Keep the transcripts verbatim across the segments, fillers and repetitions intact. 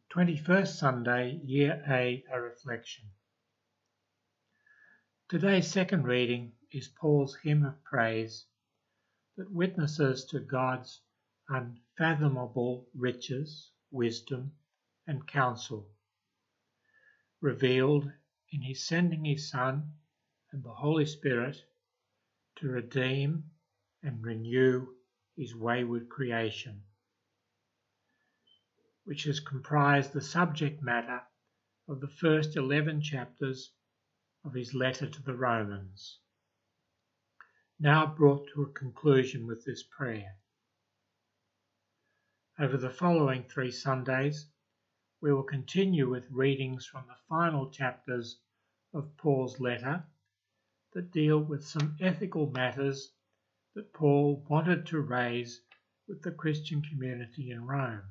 twenty-first Sunday, Year A, a reflection. Today's second reading is Paul's hymn of praise that witnesses to God's unfathomable riches, wisdom, and counsel, revealed in his sending his Son and the Holy Spirit to redeem and renew his wayward creation, which has comprised the subject matter of the first eleven chapters of his letter to the Romans, now brought to a conclusion with this prayer. Over the following three Sundays, we will continue with readings from the final chapters of Paul's letter that deal with some ethical matters that Paul wanted to raise with the Christian community in Rome.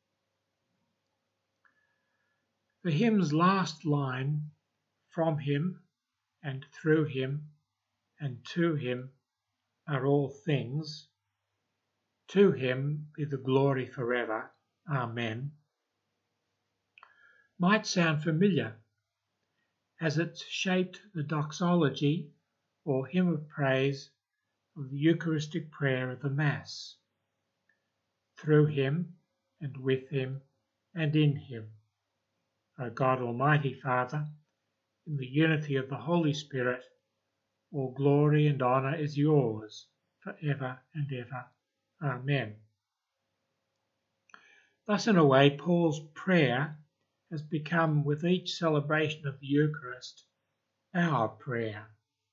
The hymn's last line, "From him and through him and to him are all things, to him be the glory forever, Amen," might sound familiar as it's shaped the doxology or hymn of praise of the Eucharistic prayer of the Mass. Through him and with him and in him, O God Almighty Father, in the unity of the Holy Spirit, all glory and honour is yours for ever and ever. Amen. Thus, in a way, Paul's prayer has become, with each celebration of the Eucharist, our prayer.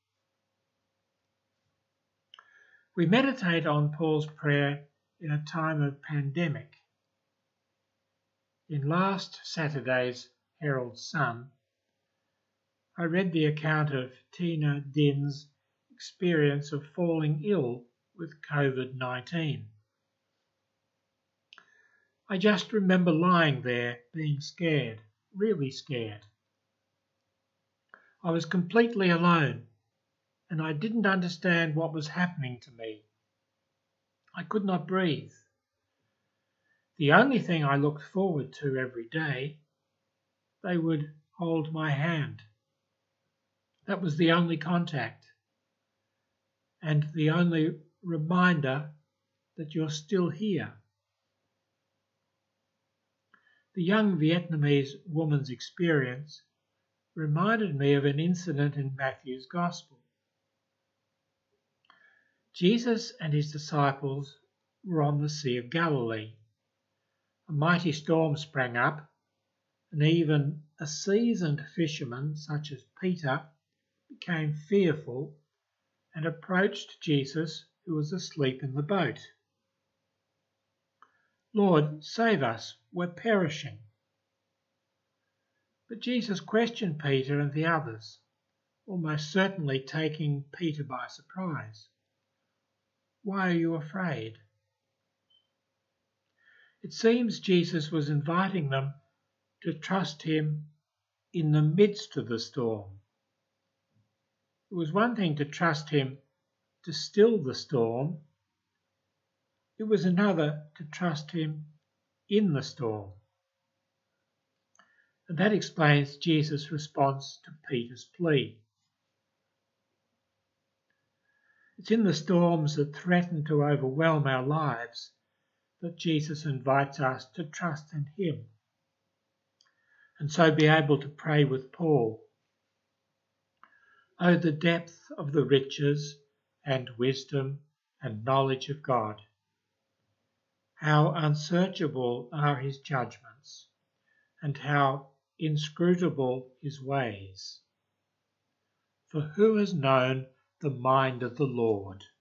We meditate on Paul's prayer in a time of pandemic. In last Saturday's Herald Sun, I read the account of Tina Din's experience of falling ill with covid nineteen. I just remember lying there being scared, really scared. I was completely alone and I didn't understand what was happening to me. I could not breathe. The only thing I looked forward to every day, they would hold my hand. That was the only contact and the only reminder that you're still here. The young Vietnamese woman's experience reminded me of an incident in Matthew's Gospel. Jesus and his disciples were on the Sea of Galilee. A mighty storm sprang up, and even a seasoned fisherman such as Peter became fearful and approached Jesus, who was asleep in the boat. "Lord, save us, we're perishing." But Jesus questioned Peter and the others, almost certainly taking Peter by surprise. "Why are you afraid?" It seems Jesus was inviting them to trust him in the midst of the storm. It was one thing to trust him to still the storm. It was another to trust him in the storm. And that explains Jesus' response to Peter's plea. It's in the storms that threaten to overwhelm our lives that Jesus invites us to trust in him, and so be able to pray with Paul. Oh, the depth of the riches and wisdom and knowledge of God. How unsearchable are his judgments, and how inscrutable his ways. For who has known the mind of the Lord?